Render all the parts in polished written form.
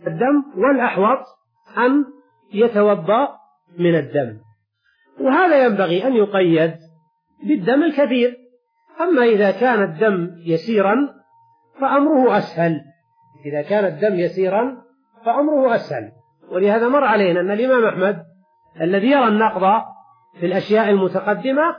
الدم، والأحوط أن يتوضأ من الدم. وهذا ينبغي أن يقيد بالدم الكثير. أما إذا كان الدم يسيرا فأمره أسهل، إذا كان الدم يسيرا فأمره أسهل. ولهذا مر علينا أن الإمام أحمد الذي يرى النقض في الأشياء المتقدمة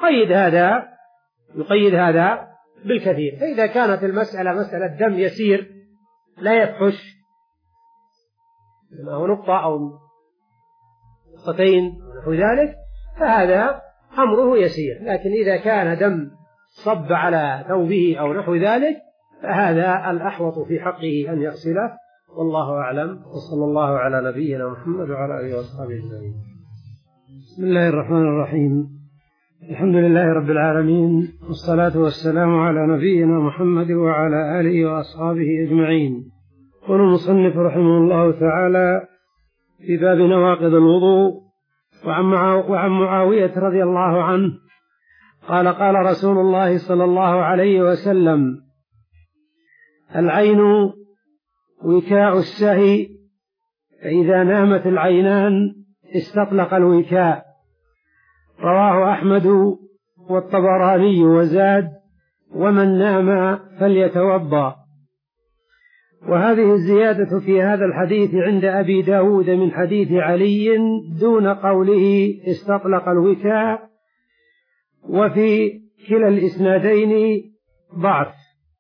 يقيد هذا بالكثير. فإذا كانت المسألة مسألة دم يسير لا يفحش، ما هو نقطة أو نقطتين ونحو ذلك، فهذا أمره يسير. لكن إذا كان دم صب على ثوبه أو نحو ذلك فهذا الأحوط في حقه أن يغسله، والله أعلم. وصلى الله على نبينا محمد وعلى آله وصحبه أجمعين. بسم الله الرحمن الرحيم. الحمد لله رب العالمين، والصلاة والسلام على نبينا محمد وعلى آله وأصحابه أجمعين. قال المصنف رحمه الله تعالى في باب نواقض الوضوء: وعن معاوية رضي الله عنه قال: قال رسول الله صلى الله عليه وسلم: العين وكاء السهي، فإذا نامت العينان استطلق الوكاء. رواه أحمد والطبراني وزاد: ومن نام فليتوضأ. وهذه الزيادة في هذا الحديث عند أبي داود من حديث علي دون قوله استطلق الوكاء، وفي كلا الإسنادين ضعف.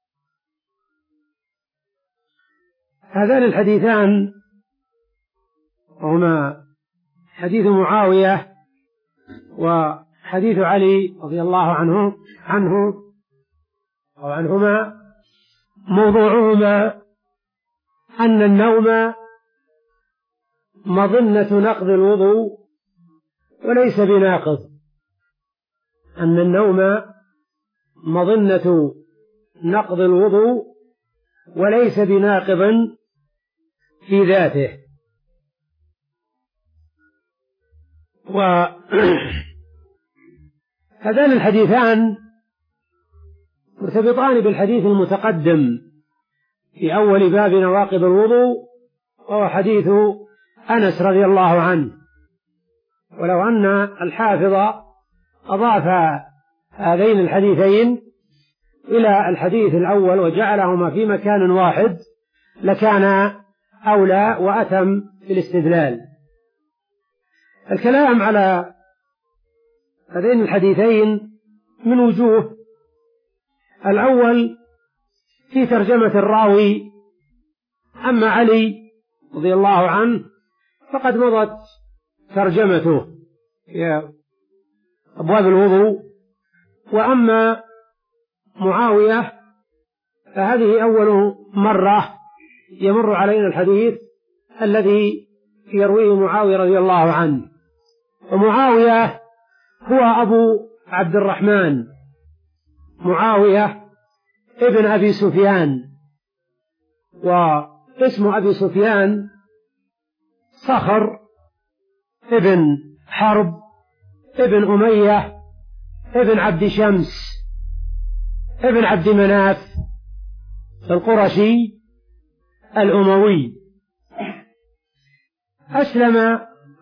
هذان الحديثان هما حديث معاوية وحديث علي رضي الله عنهما موضوعهما أن النوم مظنة نقض الوضوء وليس بناقض، أن النوم مظنة نقض الوضوء وليس بناقض في ذاته. وهذان الحديثان مرتبطان بالحديث المتقدم في أول باب نواقض الوضوء، وهو حديث أنس رضي الله عنه. ولو أن الحافظ أضاف هذين الحديثين إلى الحديث الأول وجعلهما في مكان واحد لكان أولى وأتم في الاستدلال. الكلام على هذين الحديثين من وجوه: الأول في ترجمة الراوي. أما علي رضي الله عنه فقد مضت ترجمته في أبواب الوضوء، وأما معاوية فهذه أول مرة يمر علينا الحديث الذي يرويه معاوية رضي الله عنه. ومعاوية هو أبو عبد الرحمن، معاوية ابن أبي سفيان، واسم أبي سفيان صخر ابن حرب ابن أمية ابن عبد شمس ابن عبد مناف القرشي الأموي. أسلم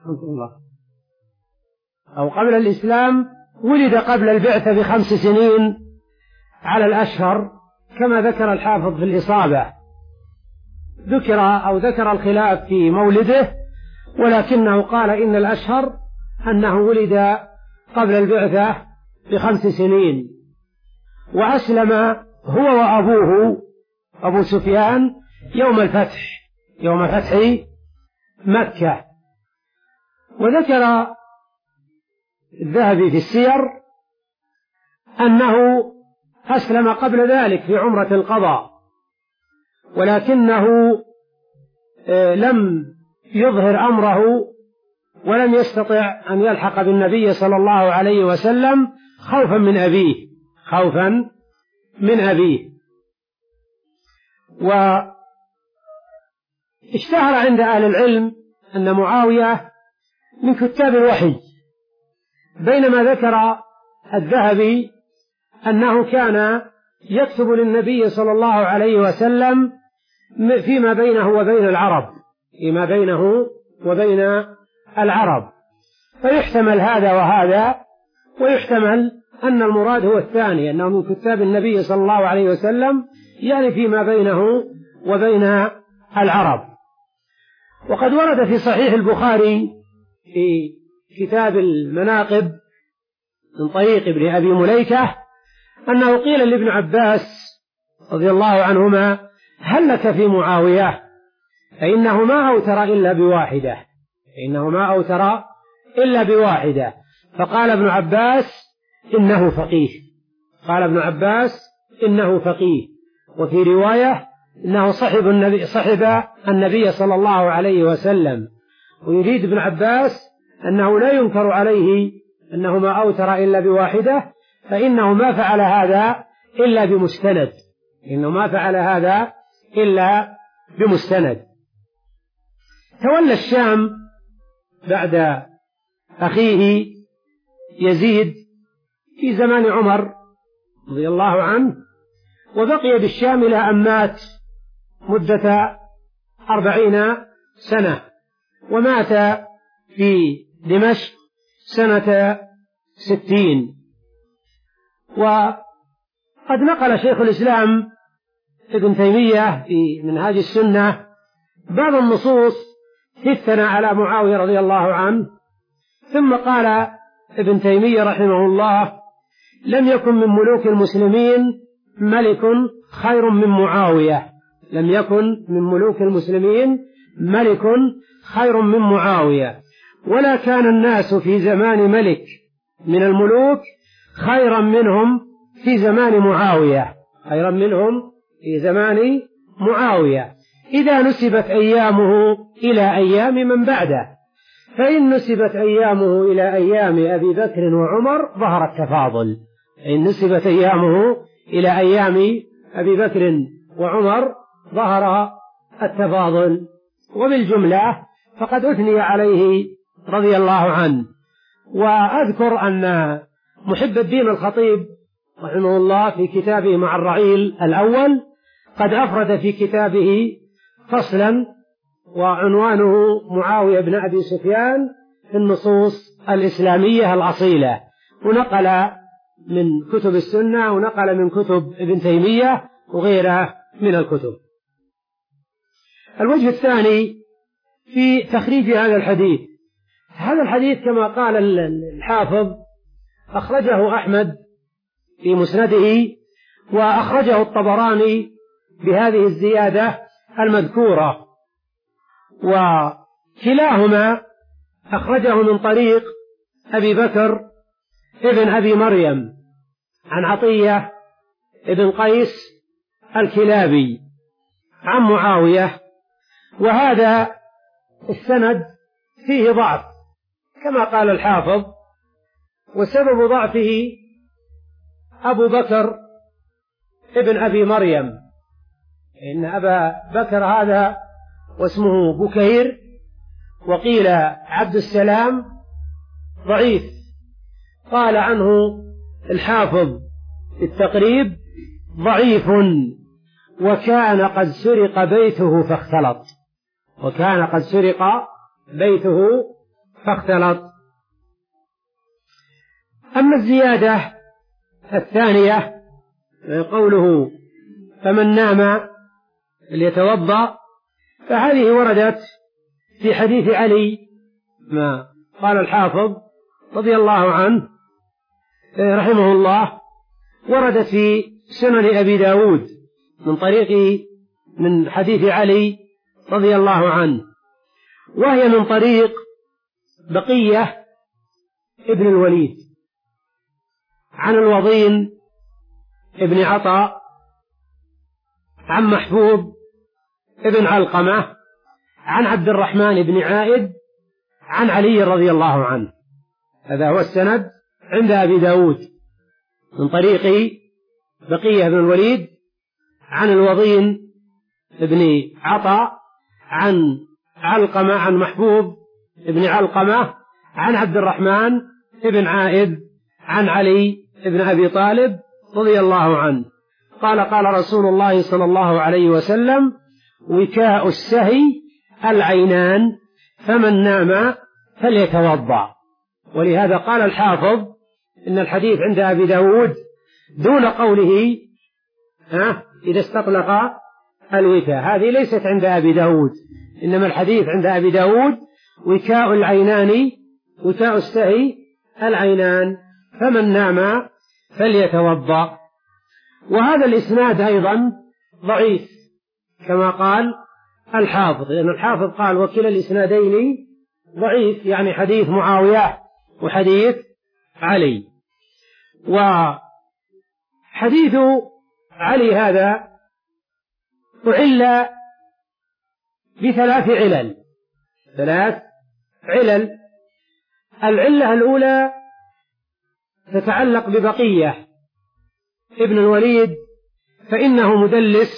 أو قبل الإسلام، ولد قبل البعثة ب5 سنين على الأشهر كما ذكر الحافظ في الإصابة. ذكر الخلاف في مولده، ولكنه قال إن الأشهر أنه ولد قبل البعثة ب5 سنين. وأسلم هو وأبوه أبو سفيان يوم فتح مكة. وذكر الذهبي في السير أنه أسلم قبل ذلك في عمرة القضاء، ولكنه لم يظهر أمره ولم يستطع أن يلحق بالنبي صلى الله عليه وسلم خوفا من أبيه. واشتهر عند أهل العلم أن معاوية من كتاب الوحي، بينما ذكر الذهبي أنه كان يكتب للنبي صلى الله عليه وسلم فيما بينه وبين العرب، فيما بينه وبين العرب. فيحتمل هذا وهذا، ويحتمل أن المراد هو الثاني، أنه من كتاب النبي صلى الله عليه وسلم، يعني فيما بينه وبين العرب. وقد ورد في صحيح البخاري في كتاب المناقب من طريق ابن أبي مليكة أنه قيل لابن عباس رضي الله عنهما: هل لك في معاوية؟ فإنه ما أوتر إلا بواحدة، فإنه ما أوتر إلا بواحدة. فقال ابن عباس: إنه فقيه. قال ابن عباس: إنه فقيه. وفي رواية: إنه صحب النبي صلى الله عليه وسلم. ويريد ابن عباس أنه لا ينكر عليه أنه ما أوتر إلا بواحدة، فإنه ما فعل هذا إلا بمستند، إنه ما فعل هذا إلا بمستند. تولى الشام بعد أخيه يزيد في زمان عمر رضي الله عنه، وبقي بالشام إلى أن مات مدة 40 سنة، ومات في دمشق سنة 60. وقد نقل شيخ الإسلام ابن تيمية في منهاج السنة بعض النصوص في الثناء على معاوية رضي الله عنه، ثم قال ابن تيمية رحمه الله: لم يكن من ملوك المسلمين ملك خير من معاوية، لم يكن من ملوك المسلمين ملك خير من معاوية، ولا كان الناس في زمان ملك من الملوك خيرا منهم في زمان معاوية، خيرا منهم في زمان معاوية، إذا نسبت أيامه إلى أيام من بعده، فإن نسبت أيامه إلى أيام أبي بكر وعمر ظهر التفاضل، إن نسبت أيامه إلى أيام أبي بكر وعمر ظهر التفاضل. وبالجملة فقد أثني عليه رضي الله عنه. وأذكر أن محب الدين الخطيب رحمه الله في كتابه مع الرعيل الأول قد أفرد في كتابه فصلا وعنوانه معاوية بن أبي سفيان في النصوص الإسلامية الأصيلة، ونقل من كتب السنة ونقل من كتب ابن تيمية وغيره من الكتب. الوجه الثاني في تخريج هذا الحديث، هذا الحديث كما قال الحافظ أخرجه أحمد في مسنده، وأخرجه الطبراني بهذه الزيادة المذكورة، وكلاهما أخرجه من طريق أبي بكر ابن أبي مريم عن عطية ابن قيس الكلابي عن معاوية. وهذا السند فيه ضعف كما قال الحافظ، وسبب ضعفه أبو بكر ابن أبي مريم، إن أبا بكر هذا واسمه بكير، وقيل عبد السلام ضعيف. قال عنه الحافظ في التقريب: ضعيف، وكان قد سرق بيته فاختلط، وكان قد سرق بيته فاختلط. أما الزيادة الثانية قوله: فمن نام ليتوضأ، فهذه وردت في حديث علي ما قال الحافظ رضي الله عنه رحمه الله، وردت في سنن أبي داود من حديث علي رضي الله عنه، وهي من طريق بقية ابن الوليد عن الوضين ابن عطاء عن محفوظ ابن علقمة عن عبد الرحمن بن عائد عن علي رضي الله عنه. هذا هو السند عند أبي داود من طريق بقية بن الوليد عن الوضين ابن عطاء عن علقمة عن محفوظ ابن علقمة عن عبد الرحمن ابن عائد عن علي ابن أبي طالب رضي الله عنه قال: قال رسول الله صلى الله عليه وسلم: وكاء السهي العينان، فمن نام فليتوضأ. ولهذا قال الحافظ إن الحديث عند أبي داود دون قوله إذا استطلق الوكاء، هذه ليست عند أبي داود، إنما الحديث عند أبي داود وكاء العينان وكاء السهي العينان، فمن نام فليتوضأ. وهذا الإسناد أيضا ضعيف كما قال الحافظ، لأن الحافظ قال وكلا الإسنادين ضعيف، يعني حديث معاوية وحديث علي. وحديث علي هذا أعل بثلاث علل. العلة الأولى تتعلق ببقية ابن الوليد، فإنه مدلس،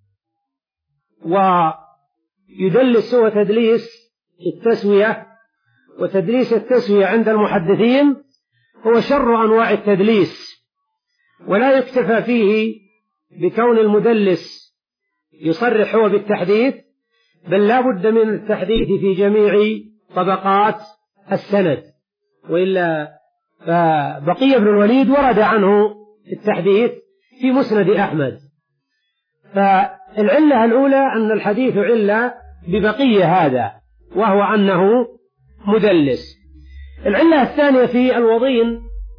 ويدلس هو تدليس التسوية، وتدليس التسوية عند المحدثين هو شر أنواع التدليس، ولا يكتفى فيه بكون المدلس يصرح هو بالتحديث، بل لا بد من التحديث في جميع طبقات السند، وإلا فبقية بن الوليد ورد عنه التحديث في مسند أحمد. فالعلة الأولى أن الحديث علة ببقية هذا، وهو أنه مدلس. العلة الثانية في الوضين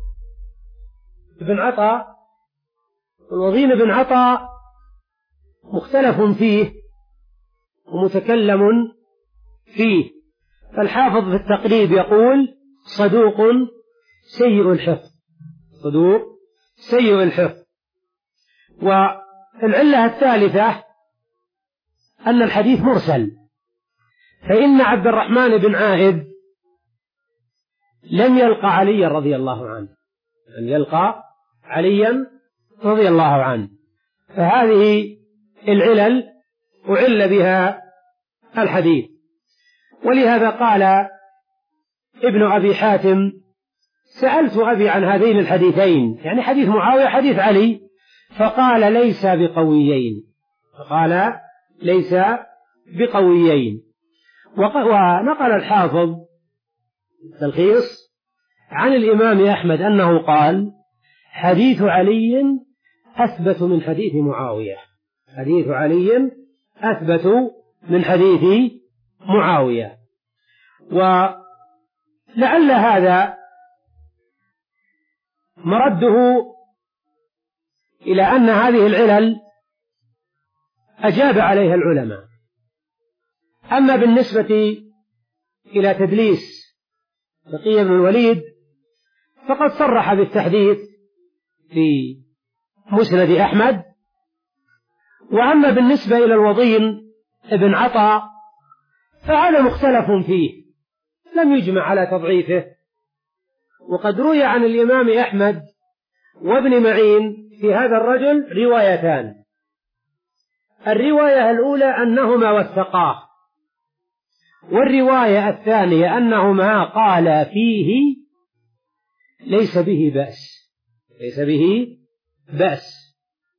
بن عطاء. الوضين بن عطاء مختلف فيه ومتكلم فيه، فالحافظ في التقريب يقول صدوق سيء الحفظ، صدوق سيء الحفظ. والعلة الثالثة أن الحديث مرسل، فإن عبد الرحمن بن عائذ لم يلقى عليا رضي الله عنه، لم يلقى عليا رضي الله عنه، فهذه العلل أعل بها الحديث. ولهذا قال ابن أبي حاتم سألت أبي عن هذين الحديثين، يعني حديث معاوية حديث علي، فقال ليس بقويين، فقال ليس بقويين. ونقل الحافظ التلخيص عن الإمام أحمد أنه قال حديث علي أثبت من حديث معاوية، حديث علي أثبت من حديث معاوية. ولعل هذا مرده إلى أن هذه العلل أجاب عليها العلماء. أما بالنسبة إلى تدليس بقية بن الوليد فقد صرح بالتحديث في مسند أحمد. وأما بالنسبة إلى الوضين ابن عطاء فهذا مختلف فيه، لم يجمع على تضعيفه، وقد روي عن الإمام أحمد وابن معين في هذا الرجل روايتان. الرواية الأولى أنهما وثقاه، والرواية الثانية أنهما قالا فيه ليس به بأس، ليس به بأس.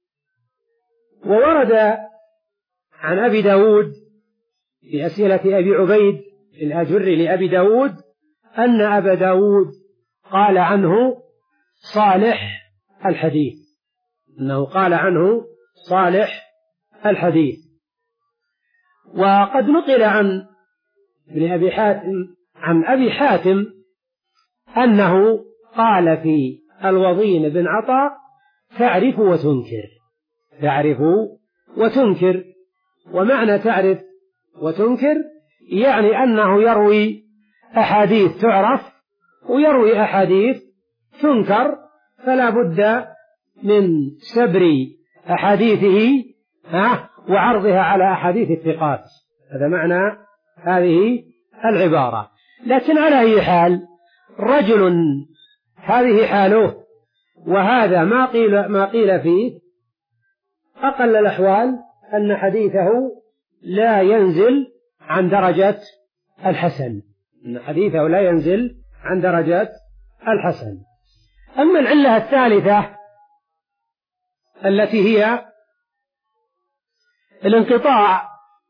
وورد عن أبي داود في أسئلة أبي عبيد الأجري لأبي داود أن أبا داود قال عنه صالح الحديث، أنه قال عنه صالح الحديث. وقد نقل عن ابن أبي حاتم عن أبي حاتم أنه قال في الوضين بن عطاء تعرف وتنكر، تعرف وتنكر. ومعنى تعرف وتنكر يعني أنه يروي أحاديث تعرف ويروي أحاديث تنكر، فلا بد من سبر أحاديثه وعرضها على أحاديث الثقات. هذا معنى هذه العبارة. لكن على أي حال رجل هذه حاله وهذا ما قيل فيه، أقل الأحوال أن حديثه لا ينزل عن درجة الحسن، أن حديثه لا ينزل عن درجة الحسن. أما العلة الثالثة التي هي الانقطاع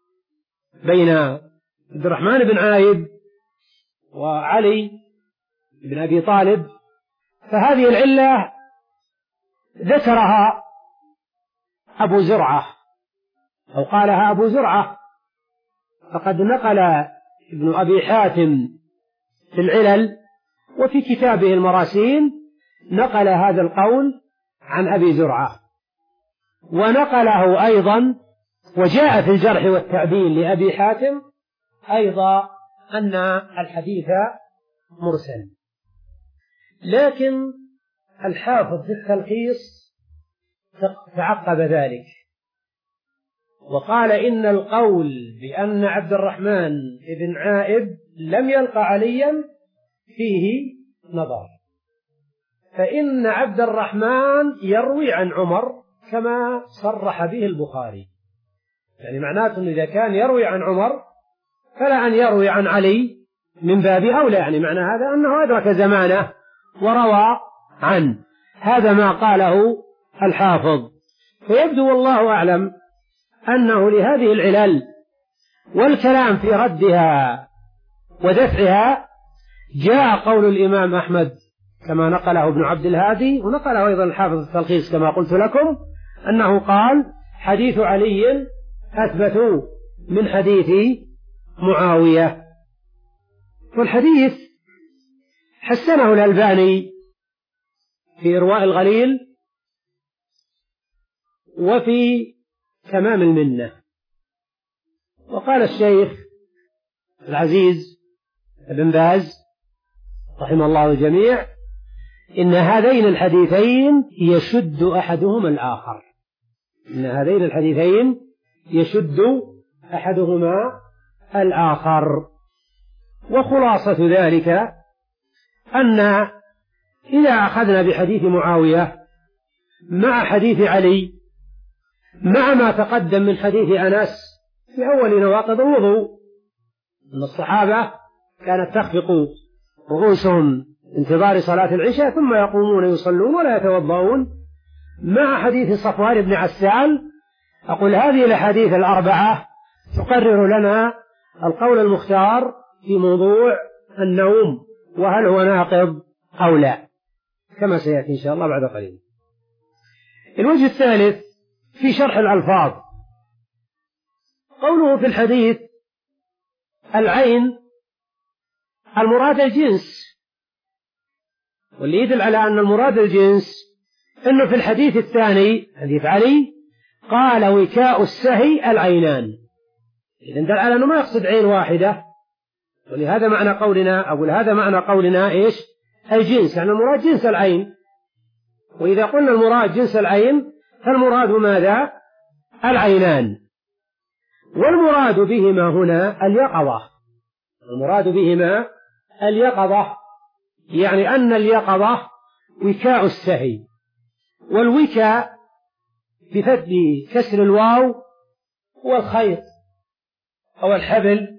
بين عبد الرحمن بن عايب وعلي بن أبي طالب، فهذه العلة ذكرها أبو زرعة أو قالها أبو زرعة، فقد نقل ابن أبي حاتم في العلل وفي كتابه المراسيل نقل هذا القول عن أبي زرعة، ونقله أيضا وجاء في الجرح والتعديل لأبي حاتم أيضا أن الحديث مرسل. لكن الحافظ في التلخيص تعقب ذلك وقال إن القول بأن عبد الرحمن بن عائب لم يلقى عليا فيه نظر، فإن عبد الرحمن يروي عن عمر كما صرح به البخاري، يعني معناته إذا كان يروي عن عمر فلا أن يروي عن علي من باب أولى، يعني معنى هذا أنه أدرك زمانه وروى عنه. هذا ما قاله الحافظ. فيبدو والله أعلم أنه لهذه العلل والكلام في ردها ودفعها جاء قول الإمام أحمد كما نقله ابن عبد الهادي، ونقله أيضا الحافظ التلخيص كما قلت لكم، أنه قال حديث علي أثبت من حديث معاوية. والحديث حسنه الألباني في إرواء الغليل وفي تمام المنة. وقال الشيخ العزيز ابن باز رحمه الله الجميع إن هذين الحديثين يشد أحدهما الآخر، إن هذين الحديثين يشد أحدهما الآخر. وخلاصة ذلك أن إذا أخذنا بحديث معاوية مع حديث علي مع ما تقدم من حديث أنس في أول نواقض الوضوء أن الصحابة كانت تخفق رؤوسهم انتظار صلاة العشاء ثم يقومون يصلون ولا يتوضؤون، مع حديث صفوان بن عسال، أقول هذه الأحاديث الأربعة تقرر لنا القول المختار في موضوع النوم وهل هو ناقض أو لا، كما سيأتي إن شاء الله بعد قليل. الوجه الثالث في شرح الألفاظ، قوله في الحديث العين المراد الجنس، واللي يدل على أن المراد الجنس أنه في الحديث الثاني حديث علي قال وكاء السهي العينان، إذن دل على أنه ما يقصد عين واحدة، ولهذا معنى قولنا أقول هذا معنى قولنا إيش الجنس، يعني المراد جنس العين. وإذا قلنا المراد جنس العين فالمراد ماذا؟ العينان. والمراد بهما هنا اليقظة، المراد بهما اليقظة، يعني أن اليقظة وكاء السهي، والوكاء بفتح كسر الواو هو الخيط أو الحبل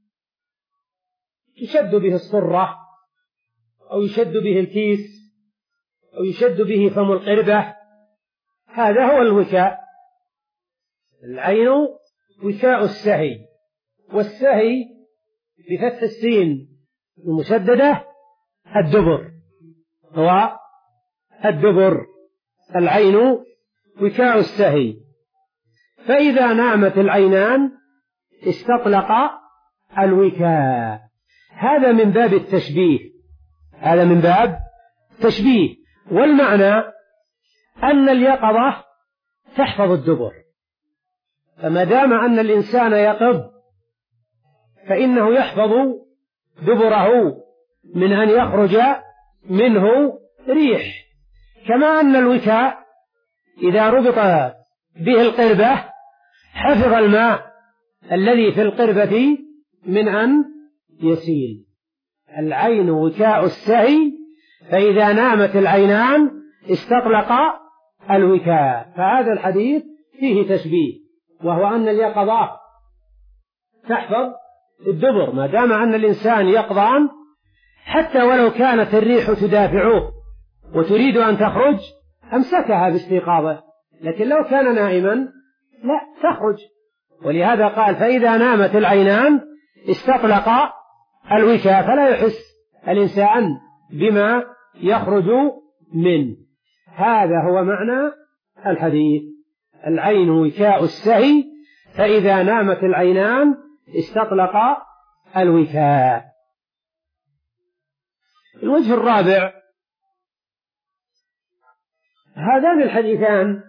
يشد به الصرة أو يشد به الكيس أو يشد به فم القربة، هذا هو الوكاء. العين وكاء السهي، والسهي بفتح السين المشددة الدبر، هو الدبر. العين وكاء السهي، فإذا نامت العينان استطلق الوكاء. هذا من باب التشبيه، هذا من باب تشبيه. والمعنى أن اليقظة تحفظ الدبر، فما دام أن الإنسان يقظ فإنه يحفظ دبره من أن يخرج منه ريح، كما أن الوكاء إذا ربط به القربة حفظ الماء الذي في القربة من أن يسيل. العين وكاء السهي، فإذا نامت العينان استطلق الوكاء. فهذا الحديث فيه تشبيه، وهو أن اليقظة تحفظ الدبر، ما دام أن الإنسان يقظان حتى ولو كانت الريح تدافعه وتريد أن تخرج أمسكها باستيقاظه، لكن لو كان نائما لا تخرج، ولهذا قال فإذا نامت العينان استطلق الوكاء، فلا يحس الإنسان بما يخرج منه. هذا هو معنى الحديث. العين وكاء السهي، فإذا نامت العينان استطلق الوكاء. الوجه الرابع: هذان الحديثان،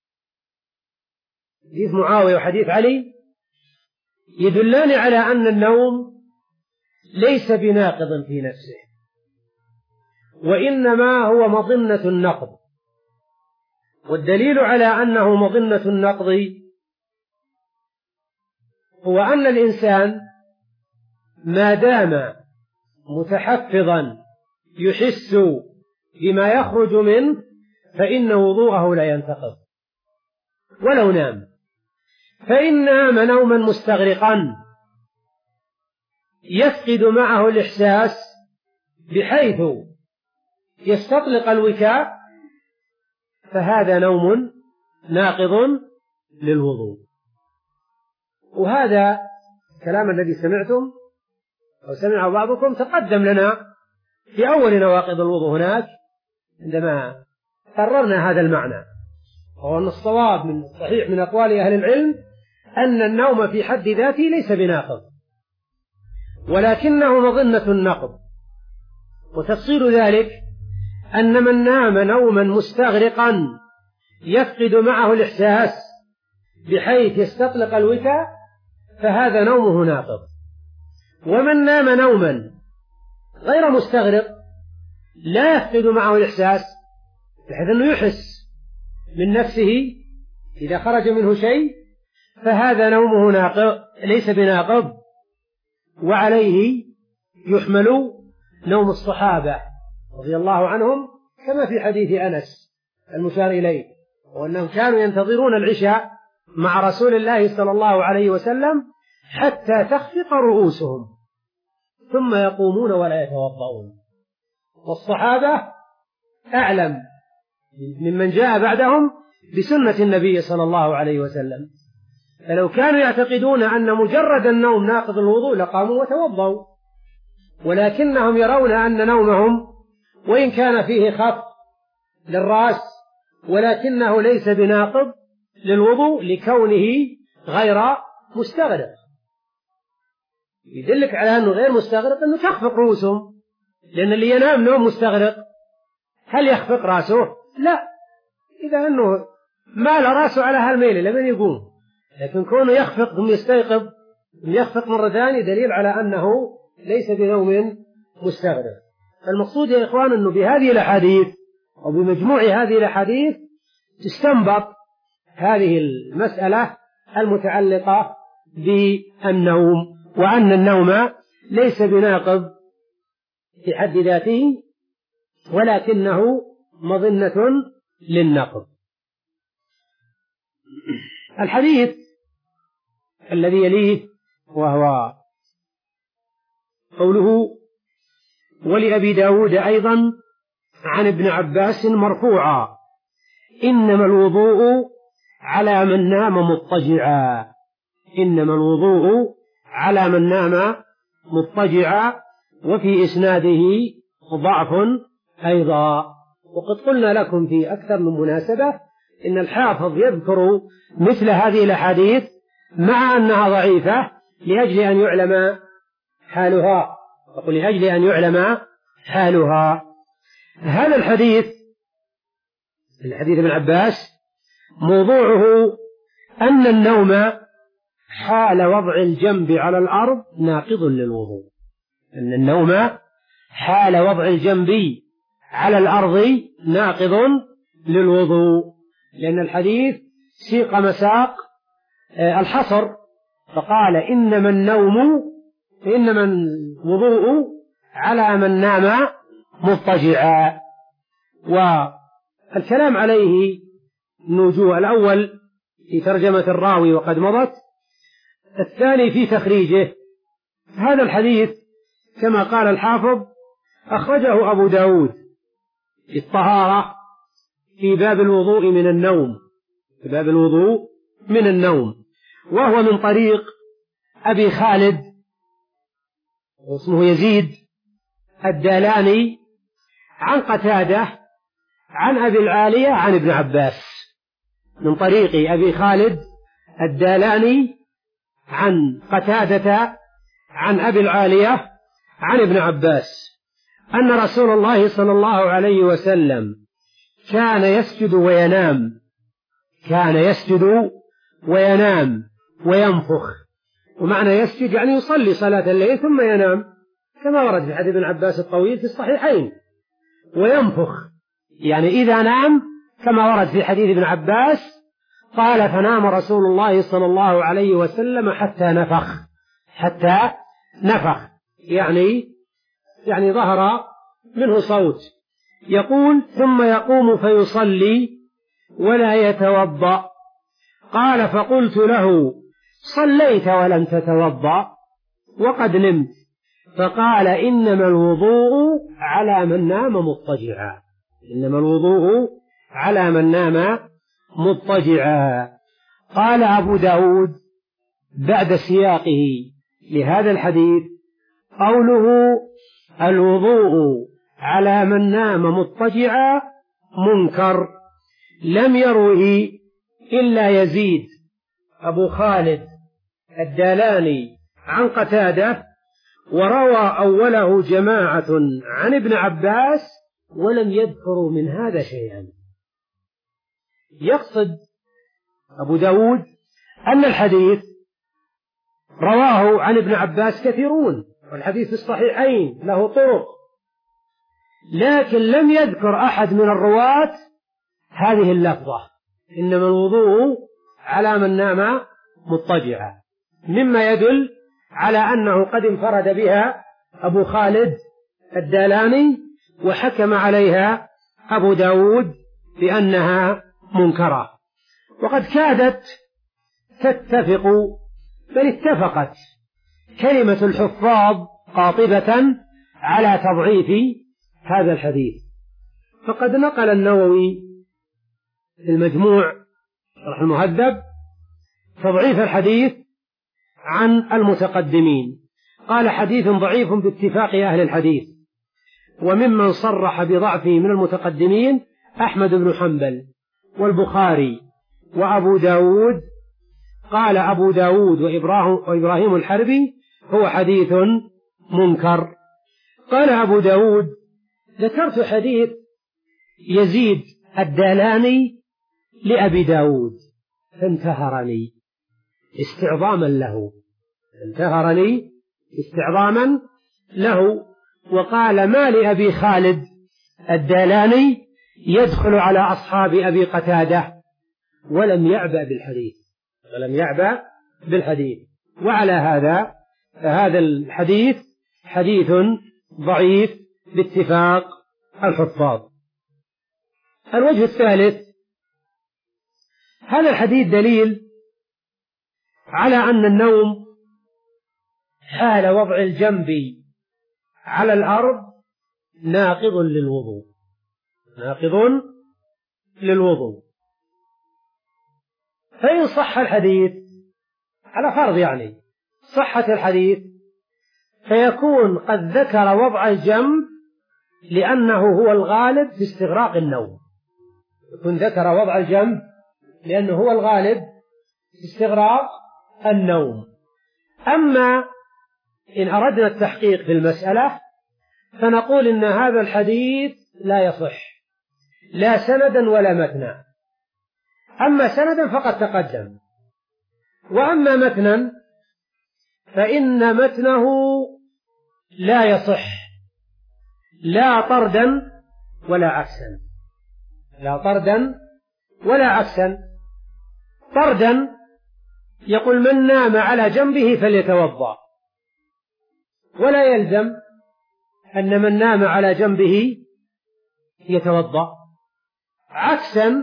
حديث معاوية وحديث علي، يدلان على أن النوم ليس بناقض في نفسه، وإنما هو مظنة النقض. والدليل على أنه مظنة النقض هو أن الإنسان ما دام متحفظا يحس بما يخرج منه فإن وضوءه لا ينتقض ولو نام. فإن نام نوما مستغرقا يفقد معه الإحساس بحيث يستطلق الوكاء، فهذا نوم ناقض للوضوء. وهذا كلام الذي سمعتم أو سمع بعضكم تقدم لنا في أول نواقض الوضوء هناك عندما قررنا هذا المعنى، وهو أن الصواب من الصحيح من أقوال أهل العلم أن النوم في حد ذاته ليس بناقض، ولكنه مظنة النقض. وتفصيل ذلك أن من نام نوما مستغرقا يفقد معه الإحساس بحيث يستطلق الوكاء فهذا نومه ناقض. ومن نام نوما غير مستغرق لا يفقد معه الإحساس بحيث أنه يحس من نفسه إذا خرج منه شيء، فهذا نومه ناقض ليس بناقض. وعليه يحمل نوم الصحابة رضي الله عنهم كما في حديث أنس المشار إليه، وأنهم كانوا ينتظرون العشاء مع رسول الله صلى الله عليه وسلم حتى تخفق رؤوسهم ثم يقومون ولا يتوضؤون. والصحابة أعلم ممن جاء بعدهم بسنة النبي صلى الله عليه وسلم، فلو كانوا يعتقدون أن مجرد النوم ناقض الوضوء لقاموا وتوضؤوا، ولكنهم يرون أن نومهم وإن كان فيه خفض للرأس ولكنه ليس بناقض للوضوء لكونه غير مستغرق. يدلك على أنه غير مستغرق أنه تخفق رؤوسهم، لأن اللي ينام نوم مستغرق هل يخفق رأسه؟ لا، إذا أنه مال رأسه على هالميل لمن يقوم، لكن كونه يخفق ثم يستيقظ ثم يخفق مرة ثانية دليل على أنه ليس بنوم مستغرق. المقصود يا إخوان أنه بهذه الأحاديث أو بمجموع هذه الأحاديث تستنبط هذه المسألة المتعلقة بالنوم، وأن النوم ليس بناقض في حد ذاته ولكنه مظنة للنقض. الحديث الذي يليه وهو قوله: ولأبي داود أيضا عن ابن عباس مرفوعا: إنما الوضوء على من نام مضطجعا. إنما الوضوء على من نام مضطجعا. وفي إسناده ضعف أيضا. وقد قلنا لكم في أكثر من مناسبة إن الحافظ يذكر مثل هذه الأحاديث مع أنها ضعيفة لأجل أن يعلم حالها، أقول لأجل أن يعلم حالها. هذا الحديث ابن عباس موضوعه أن النوم حال وضع الجنب على الأرض ناقض للوضوء. أن النوم حال وضع الجنب على الأرض ناقض للوضوء، لأن الحديث سيق مساق الحصر، فقال: إنما الوضوء على من نام مضطجعا. والكلام عليه نوجوه: الأول في ترجمة الراوي وقد مضت، الثاني في تخريجه. هذا الحديث كما قال الحافظ أخرجه أبو داود في الطهارة في باب الوضوء من النوم، وهو من طريق أبي خالد واسمه يزيد الدالاني عن قتادة عن أبي العالية عن ابن عباس، من طريق أبي خالد الدالاني عن قتادة عن أبي العالية عن ابن عباس أن رسول الله صلى الله عليه وسلم كان يسجد وينام وينفخ. ومعنى يسجد يعني يصلي صلاة الليل ثم ينام، كما ورد في حديث ابن عباس الطويل في الصحيحين. وينفخ يعني إذا نام، كما ورد في حديث ابن عباس قال فنام رسول الله صلى الله عليه وسلم حتى نفخ يعني ظهر منه صوت. يقول ثم يقوم فيصلي ولا يتوضأ. قال فقلت له صليت ولم تتوضأ وقد نمت؟ فقال إنما الوضوء على من نام مضطجعا. قال أبو داود بعد سياقه لهذا الحديث قوله الوضوء على من نام مضطجعا منكر، لم يروه إلا يزيد أبو خالد الدالاني عن قتادة، وروى أوله جماعة عن ابن عباس ولم يذكروا من هذا شيئا. يقصد أبو داود أن الحديث رواه عن ابن عباس كثيرون، والحديث في الصحيحين له طرق، لكن لم يذكر أحد من الرواة هذه اللفظة إنما الوضوء على من نام مضطجعا، مما يدل على أنه قد انفرد بها أبو خالد الدالاني وحكم عليها أبو داود بأنها منكرة. وقد كادت تتفق بل اتفقت كلمة الحفاظ قاطبة على تضعيف هذا الحديث. فقد نقل النووي في المجموع شرح المهذب تضعيف الحديث عن المتقدمين، قال حديث ضعيف باتفاق أهل الحديث. وممن صرح بضعفه من المتقدمين أحمد بن حنبل والبخاري وأبو داود. قال أبو داود وإبراهيم الحربي هو حديث منكر. قال أبو داود ذكرت حديث يزيد الدالاني لأبي داود فانتهرني استعظاما له، وقال ما لأبي خالد الدالاني يدخل على أصحاب أبي قتادة ولم يعبأ بالحديث. وعلى هذا الحديث حديث ضعيف باتفاق الحفاظ. الوجه الثالث، هذا الحديث دليل على أن النوم حال وضع الجنب على الأرض ناقض للوضوء. فإن صح الحديث على فرض صحة الحديث فيكون قد ذكر وضع الجنب لأنه هو الغالب في استغراق النوم. أما إن أردنا التحقيق في المسألة فنقول إن هذا الحديث لا يصح لا سندا ولا متنا. أما سندا فقد تقدم، وأما متنا فإن متنه لا يصح لا طردا ولا عكسا. طردا يقول من نام على جنبه فليتوضأ، ولا يلزم أن من نام على جنبه يتوضأ. عكسا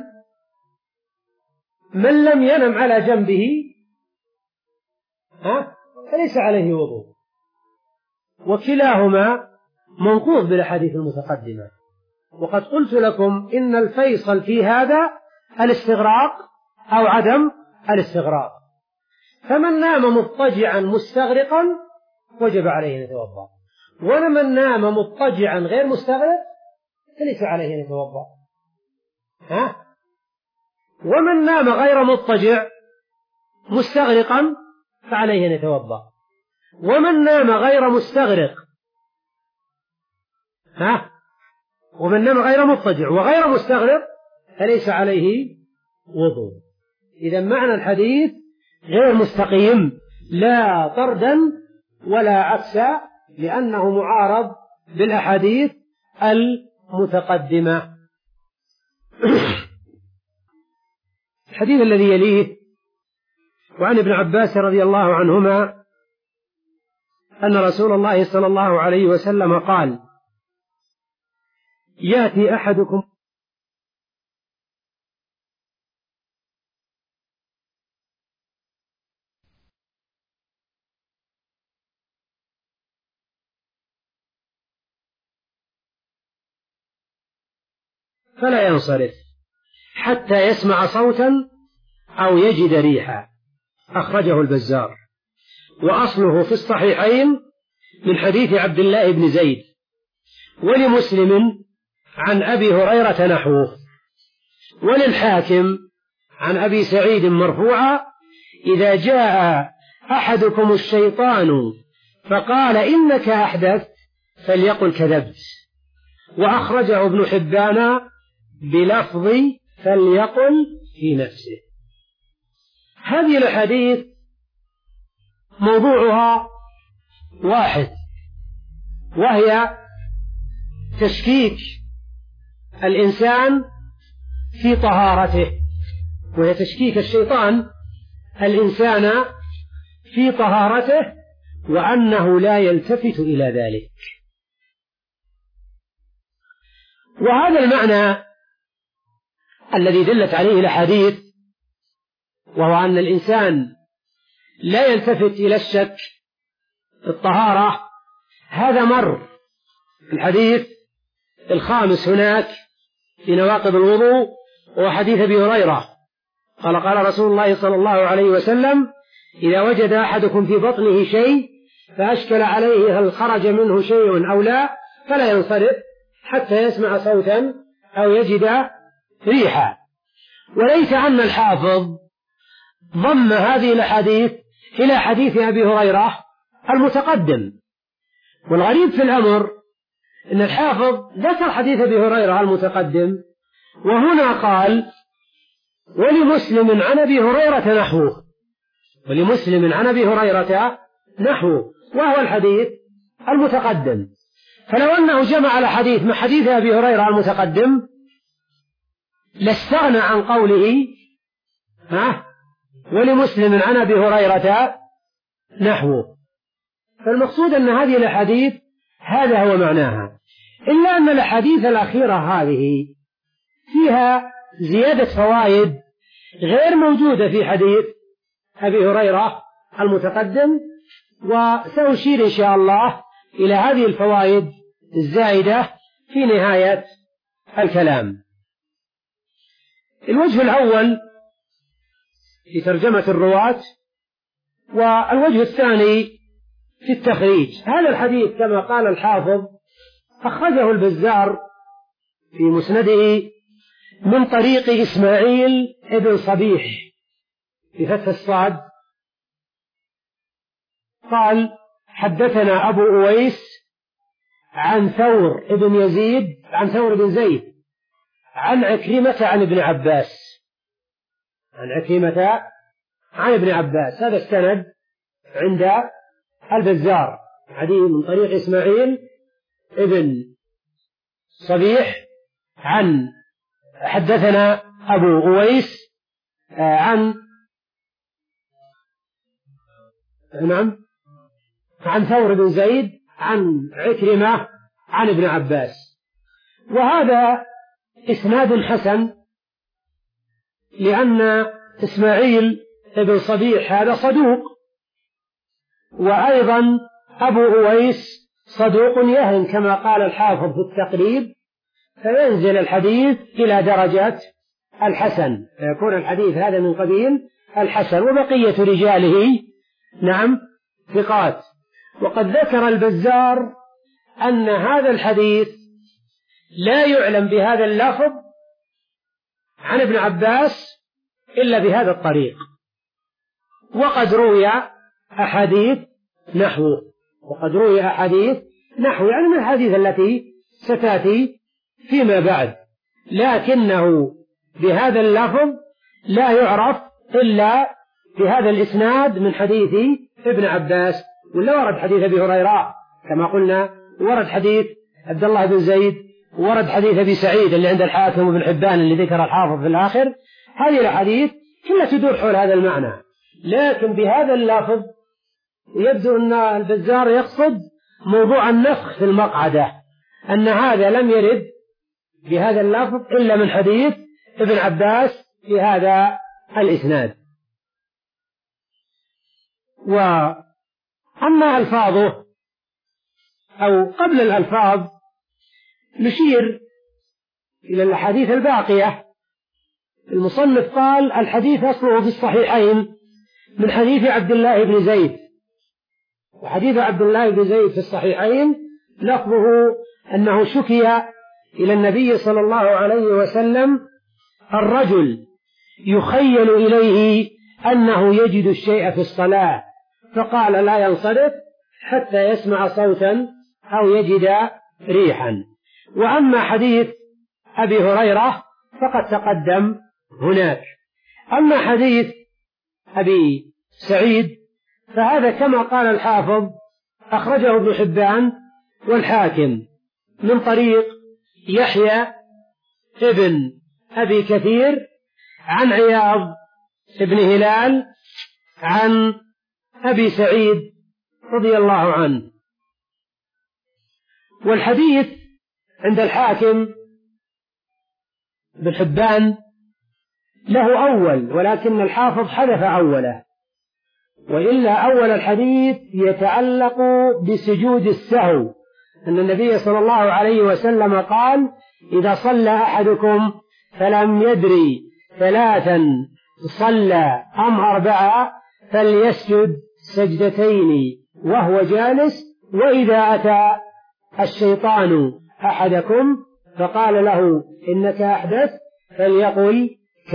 من لم ينم على جنبه فليس عليه وضوء. وكلاهما منقوض بالأحاديث المتقدمة. وقد قلت لكم إن الفيصل في هذا الاستغراق أو عدم الاستغراق. فمن نام مضطجعا مستغرقا وجب عليه أن يتوضأ، ومن نام مضطجعا غير مستغرق فليس عليه أن يتوضأ. ومن نام غير مضطجع مستغرقا فعليه أن يتوضأ، ومن نام غير مستغرق ومن نام غير مضطجع وغير مستغرق فليس عليه وضوء. إذا معنى الحديث غير مستقيم، لا طردا ولا عكسا، لأنه معارض بالأحاديث المتقدمة. الحديث الذي يليه وعن ابن عباس رضي الله عنهما أن رسول الله صلى الله عليه وسلم قال: يأتي أحدكم فلا ينصرف حتى يسمع صوتا أو يجد ريحا. أخرجه البزار، وأصله في الصحيحين من حديث عبد الله بن زيد، ولمسلم عن أبي هريرة نحوه، وللحاكم عن أبي سعيد مرفوعا: إذا جاء أحدكم الشيطان فقال إنك أحدثت فليقل كذبت. وأخرجه ابن حبان بلفظ فليقل في نفسه. هذه الحديث موضوعها واحد، وهي تشكيك الإنسان في طهارته، وهي تشكيك الشيطان الإنسان في طهارته، وأنه لا يلتفت إلى ذلك. وهذا المعنى الذي دلت عليه الأحاديث، وهو أن الإنسان لا يلتفت إلى الشك في الطهارة، هذا مر الحديث الخامس هناك في نواقض الوضوء، وهو حديث أبي هريرة قال: قال رسول الله صلى الله عليه وسلم: إذا وجد أحدكم في بطنه شيء فأشكل عليه هل خرج منه شيء أو لا فلا ينصرف حتى يسمع صوتا أو يجد ريحا. وليس أن الحافظ ضم هذه الأحاديث إلى حديث أبي هريرة المتقدم، والغريب في الأمر أن الحافظ ذكر حديث أبي هريرة المتقدم، وهنا قال: ولمسلم عن أبي هريرة نحوه، ولمسلم عن أبي هريرة نحوه، وهو الحديث المتقدم. فلو أنه جمع الحديث مع حديث أبي هريرة المتقدم لاستغنى عن قوله ولمسلم عن أبي هريرة نحوه. فالمقصود أن هذه الأحاديث هذا هو معناها، إلا أن الأحاديث الأخيرة هذه فيها زيادة فوائد غير موجودة في حديث أبي هريرة المتقدم، وسأشير إن شاء الله إلى هذه الفوائد الزائدة في نهاية الكلام. الوجه الأول في ترجمة الرواة، والوجه الثاني في التخريج. هذا الحديث كما قال الحافظ أخرجه البزار في مسنده من طريق إسماعيل ابن صبيح بفتح الصاد قال: حدثنا أبو أويس عن ثور بن يزيد عن ثور بن زيد عن عكرمة عن ابن عباس، عن عكرمة عن ابن عباس. هذا السند عند البزار، حديث من طريق إسماعيل ابن صبيح عن حدثنا أبو أويس عن ثور بن زيد عن عكرمة عن ابن عباس. وهذا إسناد حسن، لأن إسماعيل ابن صبيح هذا صدوق، وأيضا أبو أويس صدوق يهن كما قال الحافظ في التقريب، فينزل الحديث إلى درجة الحسن، فيكون الحديث هذا من قبيل الحسن، وبقية رجاله نعم ثقات. وقد ذكر البزار أن هذا الحديث لا يعلم بهذا اللفظ عن ابن عباس إلا بهذا الطريق، وقد روي أحاديث نحوه، يعني من الحديث التي ستأتي فيما بعد، لكنه بهذا اللفظ لا يعرف إلا بهذا الإسناد من حديث ابن عباس. ولا ورد حديث أبي هريرة كما قلنا، ورد حديث عبد الله بن زيد، ورد حديث أبي سعيد اللي عند الحاكم وابن حبان اللي ذكر الحافظ في الآخر. هذه الأحاديث كلها تدور حول هذا المعنى، لكن بهذا اللفظ يبدو أن البزار يقصد موضوع النفخ في المقعدة، أن هذا لم يرد بهذا اللفظ إلا من حديث ابن عباس في هذا الإسناد. وأما ألفاظه أو قبل الألفاظ نشير إلى الأحاديث الباقية. المصنف قال: الحديث أصله في الصحيحين من حديث عبد الله بن زيد. وحديث عبد الله بن زيد في الصحيحين لفظه أنه شكي إلى النبي صلى الله عليه وسلم الرجل يخيل إليه أنه يجد الشيء في الصلاة، فقال: لا ينصرف حتى يسمع صوتا أو يجد ريحا. وأما حديث أبي هريرة فقد تقدم هناك. أما حديث أبي سعيد فهذا كما قال الحافظ أخرجه ابن حبان والحاكم من طريق يحيى ابن أبي كثير عن عياض ابن هلال عن أبي سعيد رضي الله عنه. والحديث عند الحاكم ابن حبان له أول، ولكن الحافظ حذف أوله، وإلا أول الحديث يتعلق بسجود السهو، أن النبي صلى الله عليه وسلم قال: إذا صلى أحدكم فلم يدري 3 صلى أم 4 فليسجد سجدتين وهو جالس، وإذا أتى الشيطان أحدكم فقال له إنك أحدث فليقل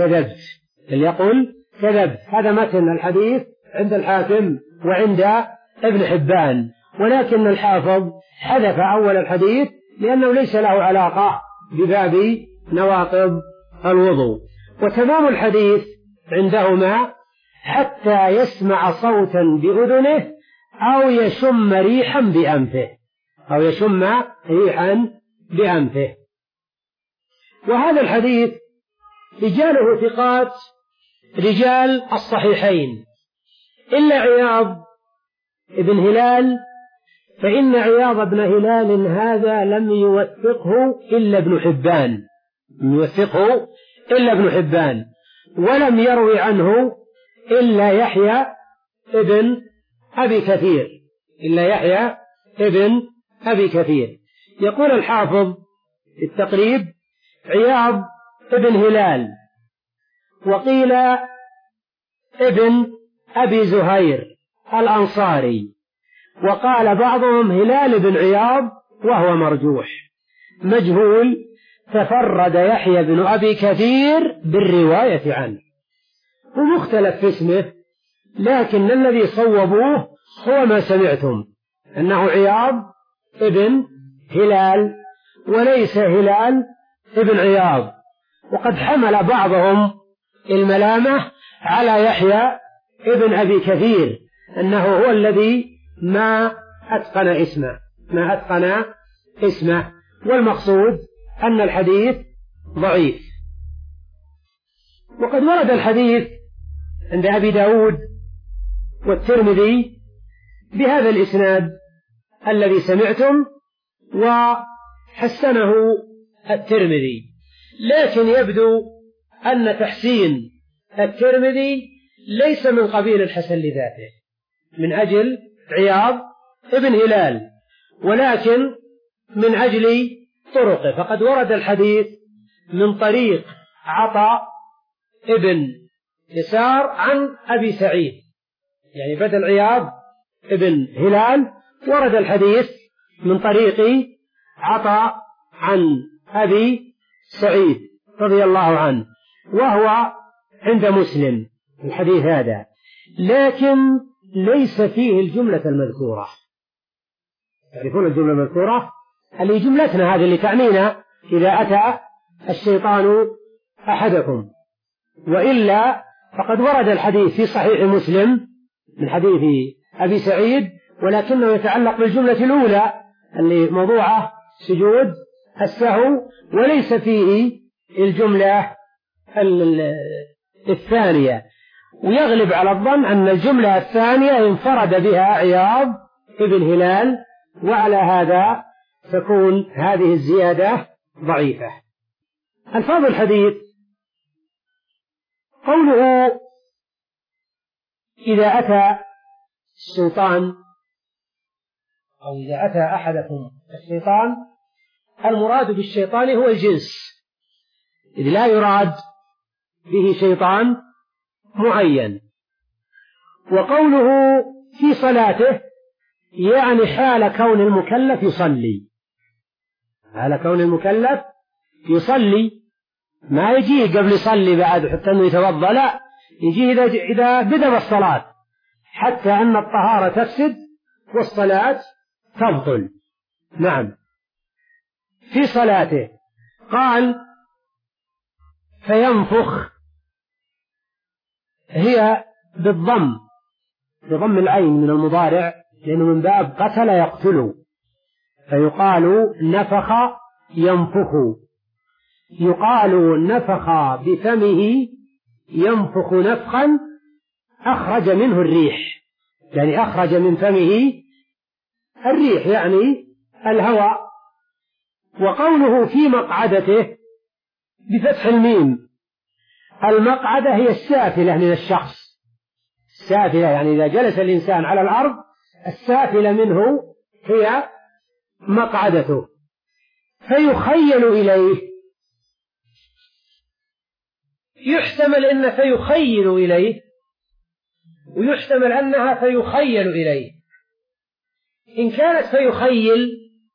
كذبت. هذا متن الحديث عند الحاكم وعند ابن حبان، ولكن الحافظ حذف أول الحديث لأنه ليس له علاقة بباب نواقض الوضوء. وتمام الحديث عندهما حتى يسمع صوتا بأذنه أو يشم ريحا بأنفه. وهذا الحديث رجاله ثقات، رجال الصحيحين، إلا عياض ابن هلال، فإن عياض بن هلال هذا لم يوثقه إلا ابن حبان، ولم يروي عنه إلا يحيى ابن أبي كثير. يقول الحافظ في التقريب: عياض ابن هلال، وقيل ابن أبي زهير الأنصاري، وقال بعضهم هلال بن عياض وهو مرجوح مجهول، تفرد يحيى بن أبي كثير بالرواية عنه، ومختلف في اسمه، لكن الذي صوبوه هو ما سمعتم، أنه عياض ابن هلال وليس هلال ابن عياض. وقد حمل بعضهم الملامة على يحيى ابن أبي كثير أنه هو الذي ما أتقن اسمه، والمقصود أن الحديث ضعيف. وقد ورد الحديث عند أبي داود والترمذي بهذا الإسناد الذي سمعتم، وحسنه الترمذي، لكن يبدو أن تحسين الترمذي ليس من قبيل الحسن لذاته من أجل عياض ابن هلال، ولكن من أجل طرقه. فقد ورد الحديث من طريق عطاء ابن يسار عن أبي سعيد، يعني بدل عياض ابن هلال ورد الحديث من طريق عطاء عن أبي سعيد رضي الله عنه، وهو عند مسلم الحديث هذا، لكن ليس فيه الجملة المذكورة. تعرفون الجملة المذكورة اللي جملتنا هذه اللي تعنينا إذا أتى الشيطان أحدكم، وإلا فقد ورد الحديث في صحيح مسلم من حديث أبي سعيد، ولكنه يتعلق بالجملة الأولى اللي موضوعه سجود السهو، وليس فيه الجملة الثانية، ويغلب على الظن أن الجملة الثانية انفرد بها عياض ابن هلال، وعلى هذا تكون هذه الزيادة ضعيفة. ألفاظ الحديث قوله إذا أتى الشيطان أو إذا أتى أحدكم الشيطان، المراد بالشيطان هو الجنس، إذ لا يراد به شيطان معين. وقوله في صلاته يعني حال كون المكلف يصلي، حال كون المكلف يصلي، ما يجي قبل يصلي بعد حتى أنه يتوضأ، لا، يجي إذا بدأ الصلاة، حتى أن الطهارة تفسد والصلاة تبطل. نعم، في صلاته. قال فينفخ، هي بضم العين من المضارع، لأنه من باب قتل يقتل، فيقال نفخ ينفخ، يقال نفخ بفمه ينفخ نفخا أخرج منه الريح، يعني أخرج من فمه الريح يعني الهواء. وقوله في مقعدته بفتح الميم، المقعدة هي السافلة من الشخص، السافلة يعني إذا جلس الإنسان على الأرض السافلة منه هي مقعدته. فيخيل إليه، يحتمل أن فيخيل إليه، ويحتمل أنها فيخيل إليه. إن كانت فيخيل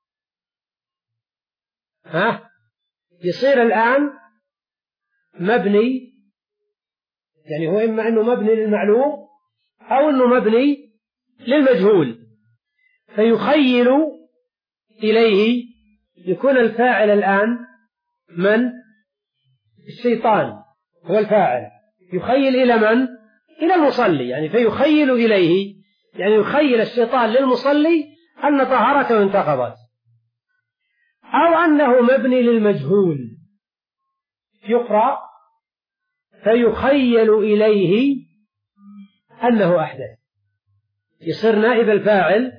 يصير الآن مبني، يعني هو إما أنه مبني للمعلوم أو أنه مبني للمجهول. فيخيل إليه يكون الفاعل الآن من؟ الشيطان هو الفاعل، يخيل إلى من؟ إلى المصلي، يعني فيخيل إليه يعني يخيل الشيطان للمصلي أن طهارته انتقضت، أو أنه مبني للمجهول، يقرأ فيخيل إليه أنه أحدث، يصير نائب الفاعل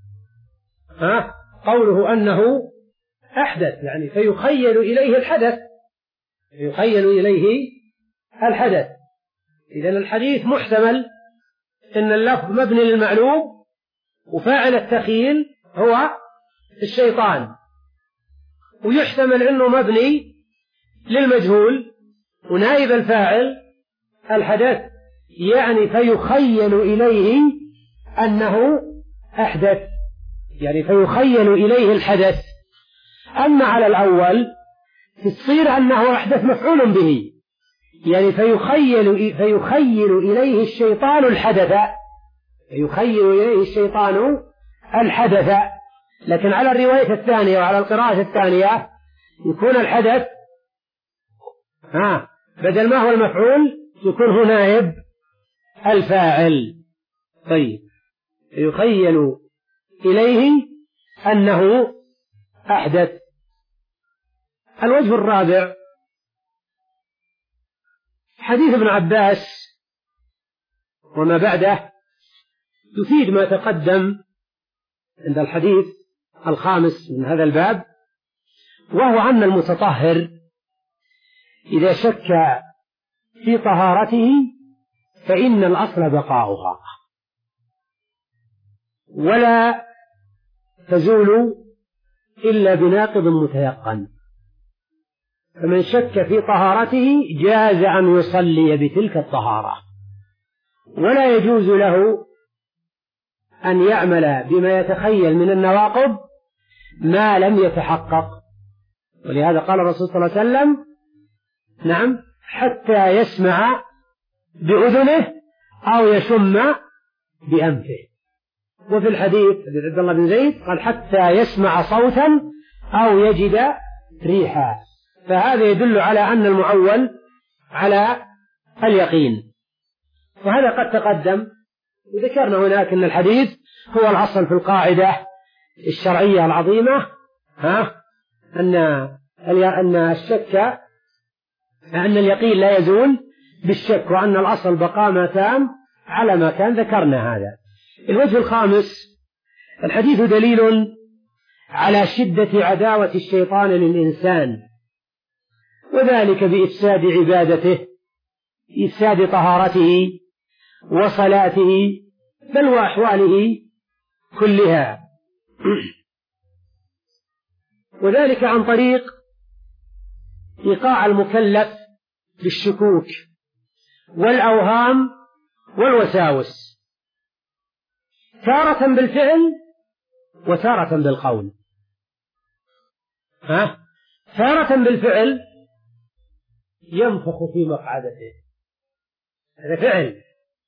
قوله أنه أحدث، يعني فيخيل إليه الحدث، يخيل إليه الحدث. إذن الحديث محتمل إن اللفظ مبني للمعلوم وفاعل التخيل هو الشيطان، ويحتمل أنه مبني للمجهول ونائب الفاعل الحدث، يعني فيخيل إليه أنه أحدث، يعني فيخيل إليه الحدث. أما على الأول تصير أنه أحدث مفعول به، يعني فيخيل إليه الشيطان الحدث، يخيل إليه الشيطان الحدث. لكن على الرواية الثانية وعلى القراءة الثانية يكون الحدث بدل ما هو المفعول يكون هو نائب الفاعل. طيب، يخيل إليه أنه أحدث. الوجه الرابع حديث ابن عباس وما بعده يفيد ما تقدم عند الحديث الخامس من هذا الباب، وهو أن المتطهر إذا شك في طهارته فإن الأصل بقاؤها ولا تزول إلا بناقض متيقن. فمن شك في طهارته جاز أن يصلي بتلك الطهارة، ولا يجوز له أن يعمل بما يتخيل من النواقض ما لم يتحقق. ولهذا قال الرسول صلى الله عليه وسلم نعم حتى يسمع بأذنه أو يشم بأنفه. وفي الحديث عبد الله بن زيد قال حتى يسمع صوتا أو يجد ريحا. فهذا يدل على أن المعول على اليقين. وهذا قد تقدم وذكرنا هناك أن الحديث هو الأصل في القاعدة الشرعية العظيمة أن الشك أن اليقين لا يزول بالشك، وأن الأصل بقاء ما تام على ما كان. ذكرنا هذا. الوجه الخامس: الحديث دليل على شدة عداوة الشيطان للإنسان، وذلك بإفساد عبادته، إفساد طهارته وصلاته بل وأحواله كلها، وذلك عن طريق إيقاع المكلف بالشكوك والأوهام والوساوس، تارة بالفعل وتارة بالقول. تارة بالفعل ينفخ في مقعدته، هذا فعل.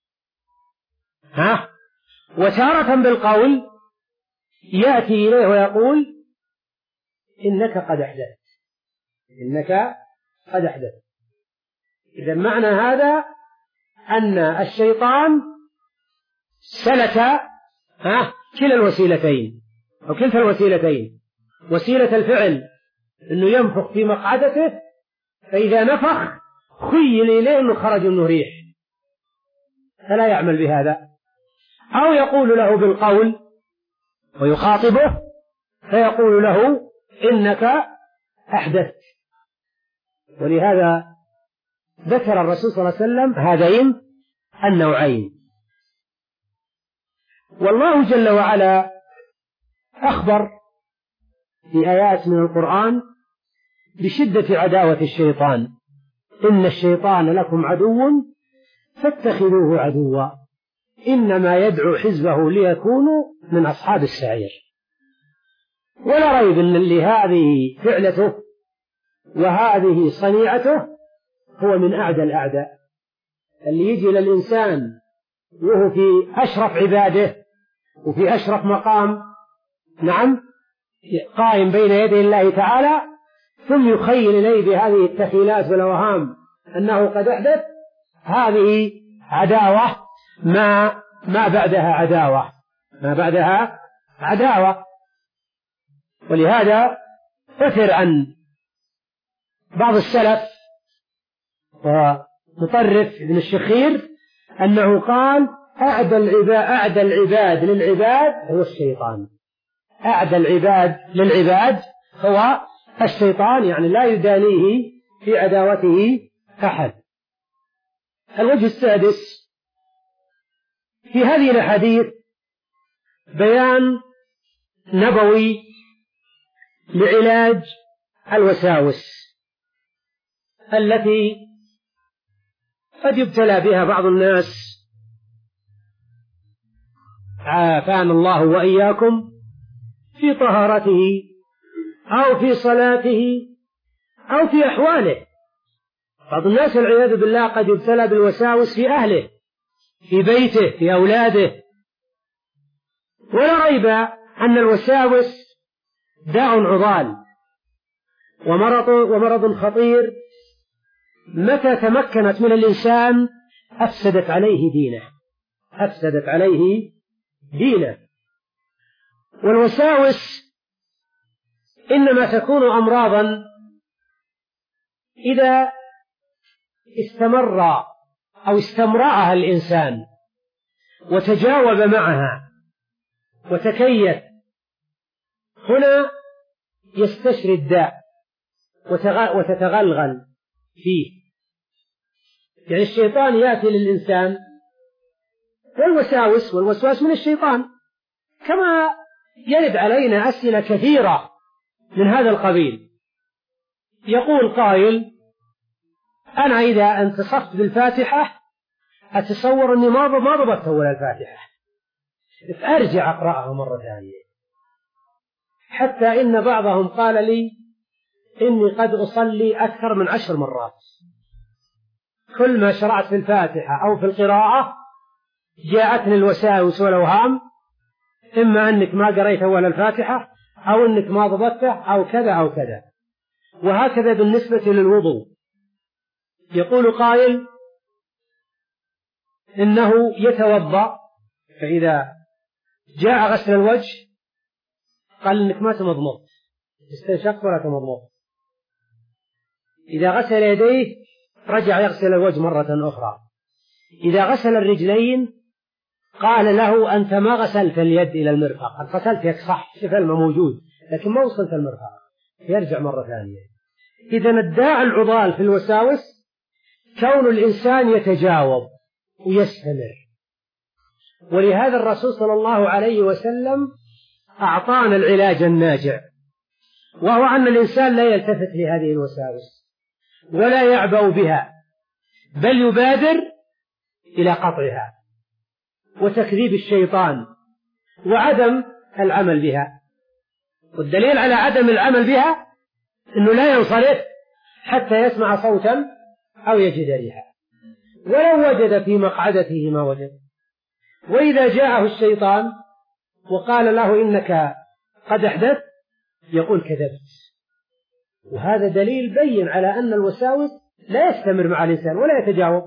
وتارة بالقول يأتي إليه ويقول إنك قد أحدثت، إنك قد أحدثت. إذا معنى هذا أن الشيطان سلك كلا الوسيلتين أو كلتا الوسيلتين، وسيلة الفعل أنه ينفخ في مقعدته، فإذا نفخ خيل إليه أنه خرج منه ريح فلا يعمل بهذا، أو يقول له بالقول ويخاطبه فيقول له إنك أحدثت. ولهذا ذكر الرسول صلى الله عليه وسلم هذين النوعين. والله جل وعلا أخبر في آيات من القرآن بشدة عداوة الشيطان: إن الشيطان لكم عدو فاتخذوه عدوا إنما يدعو حزبه ليكونوا من أصحاب السعير. ولا ريب أن اللي هذه فعلته وهذه صنيعته هو من أعدى الأعداء، اللي يجي للإنسان وهو في أشرف عباده وفي أشرف مقام، نعم، قائم بين يدي الله تعالى، ثم يخيل إليه بهذه التخيلات والأوهام أنه قد أحدث. هذه عداوة ما بعدها عداوة، ما بعدها عداوة. ولهذا أثر عن بعض السلف ومطرف ابن الشخير أنه قال: أعدى العباد للعباد هو الشيطان. أعدى العباد للعباد هو الشيطان، يعني لا يدانيه في عداوته أحد. الوجه السادس: في هذه الأحاديث بيان نبوي لعلاج الوساوس التي قد يبتلى بها بعض الناس، عافانا الله وإياكم، في طهارته أو في صلاته أو في أحواله. بعض الناس والعياذ بالله قد يبتلى بالوساوس في أهله، في بيته، في أولاده. ولا ريب أن الوساوس داء عضال ومرض خطير، متى تمكنت من الإنسان أفسدت عليه دينه، أفسدت عليه دينه. والوساوس إنما تكون أمراضا إذا استمر أو استمرأها الإنسان وتجاوب معها وتكيف، هنا يستشري الداء وتتغلغل فيه. يعني الشيطان يأتي للإنسان والوسواس من الشيطان، كما يرد علينا أسئلة كثيرة من هذا القبيل. يقول قائل: أنا إذا انتصفت بالفاتحة أتصور أني ما ضبطت أول الفاتحة، فأرجع أقرأها مرة ثانية، حتى إن بعضهم قال لي إني قد أصلي أكثر من 10 مرات، كل ما شرعت في الفاتحة أو في القراءة جاءتني الوساوس والأوهام، إما أنك ما قريت أول الفاتحة أو أنك ما ضبطته أو كذا أو كذا. وهكذا بالنسبة للوضوء. يقول قائل إنه يتوضأ، فإذا جاء غسل الوجه قال إنك ما تمضمض، استنشقت ولا تمضمض. إذا غسل يديه رجع يغسل الوجه مرة أخرى. إذا غسل الرجلين قال له: أنت ما غسلت اليد إلى المرفق، غسلت يك صح، شوف الماء موجود لكن ما وصلت المرفق، يرجع مرة ثانية. إذا الداعي العضال في الوساوس كون الإنسان يتجاوب ويستمر، ولهذا الرسول صلى الله عليه وسلم أعطانا العلاج الناجع، وهو أن الإنسان لا يلتفت لهذه الوساوس ولا يعبأ بها، بل يبادر إلى قطعها وتكذيب الشيطان وعدم العمل بها. والدليل على عدم العمل بها أنه لا ينصرف حتى يسمع صوتا أو يجد ريحا، ولو وجد في مقعدته ما وجد. وإذا جاءه الشيطان وقال له: إنك قد أحدثت، يقول: كذبت. وهذا دليل بين على أن الوساوس لا يستمر مع الإنسان ولا يتجاوب.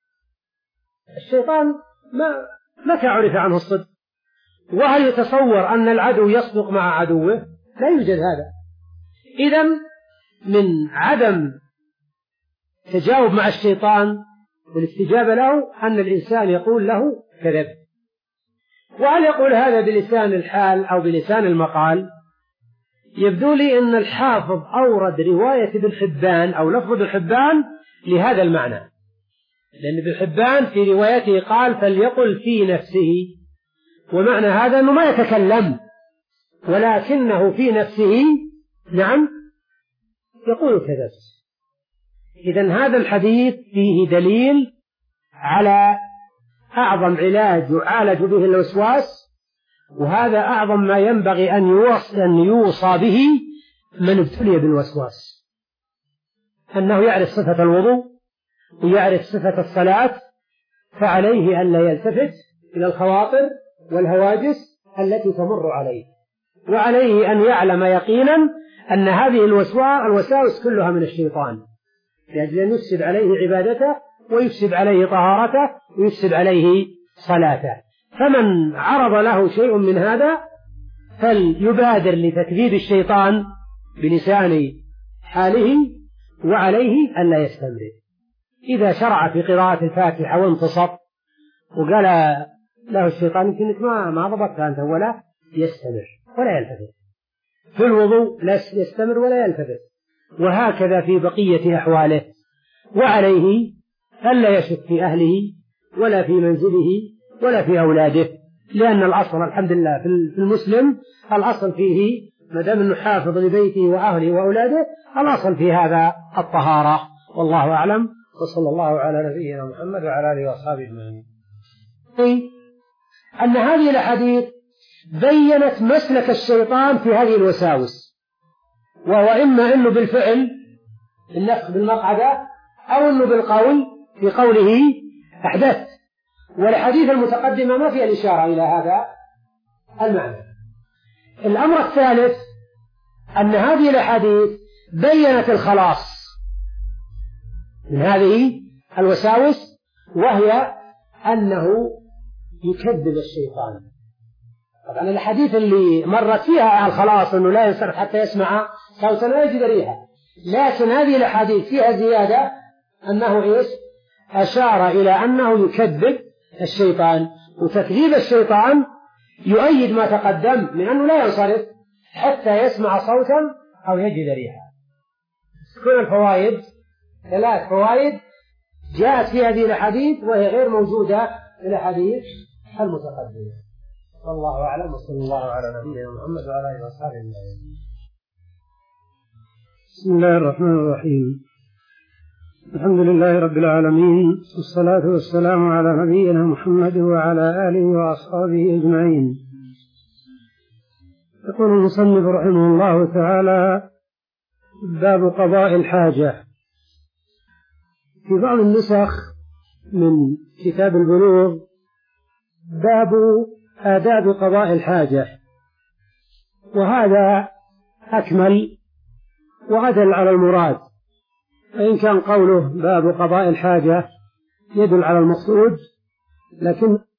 الشيطان متى عرف عنه الصدق؟ وهل يتصور أن العدو يصدق مع عدوه؟ لا يوجد هذا. إذن من عدم تجاوب مع الشيطان والاستجابة له أن الإنسان يقول له: كذب. وهل يقول هذا بلسان الحال أو بلسان المقال؟ يبدو لي أن الحافظ أورد رواية ابن حبان أو لفظ ابن حبان لهذا المعنى، لأن ابن حبان في روايته قال: فليقل في نفسه، ومعنى هذا أنه ما يتكلم ولكنه في نفسه نعم يقول كذب. إذن هذا الحديث فيه دليل على أعظم علاج يعالج به الوسواس، وهذا أعظم ما ينبغي أن يوصى به من ابتلي بالوسواس، أنه يعرف صفة الوضوء ويعرف صفة الصلاة، فعليه أن لا يلتفت إلى الخواطر والهواجس التي تمر عليه، وعليه أن يعلم يقينا أن هذه الوساوس كلها من الشيطان، لأجل أن يفسد عليه عبادته ويفسد عليه طهارته ويفسد عليه صلاته. فمن عرض له شيء من هذا فليبادر لتكذيب الشيطان بلسان حاله، وعليه أن لا يستمر. إذا شرع في قراءة الفاتحة وانتصب وقال له الشيطان: يمكنك ما ضبطت أنت، ولا يستمر ولا يلتفت. في الوضوء لا يستمر ولا يلتفت، وهكذا في بقية أحواله. وعليه ألا يشك في أهله ولا في منزله ولا في أولاده، لأن الأصل الحمد لله في المسلم الأصل فيه ما دام أنه حافظ لبيته وأهله وأولاده، الأصل في هذا الطهارة. والله أعلم، وصلى الله على نبينا محمد وعلى آله وأصحابه أجمعين. أن هذه الأحاديث بيّنت مسلك الشيطان في هذه الوساوس، وهو إما أنه بالفعل النفخ بالمقعدة أو أنه بالقول في قوله أحدث. والحديث المتقدمة ما فيها الإشارة إلى هذا المعنى. الأمر الثالث أن هذه الأحاديث بيّنت الخلاص من هذه الوساوس، وهي أنه يكذب الشيطان. طبعا الحديث اللي مرت فيها الخلاص أنه لا ينصرف حتى يسمع صوتا لا يجد ريحا، لكن هذه الحديث فيها زيادة أنه إيش؟ أشار إلى أنه يكذب الشيطان، وتكذيب الشيطان يؤيد ما تقدم من أنه لا ينصرف حتى يسمع صوتا أو يجد ريحا. كل الفوائد 3 فوائد جاءت في هذه الحديث وهي غير موجودة في الحديث المتقدمة. والله أعلم، وصلى الله على نبينا محمد وعلى آله وصحبه أجمعين. بسم الله الرحمن الرحيم. الحمد لله رب العالمين، والصلاة والسلام على نبينا محمد وعلى آله وأصحابه أجمعين. يقول المصنف رحمه الله تعالى: باب قضاء الحاجة. في بعض النسخ من كتاب البلوغ باب آداب قضاء الحاجة، وهذا أكمل وأدل على المراد، فإن كان قوله باب قضاء الحاجة يدل على المقصود، لكن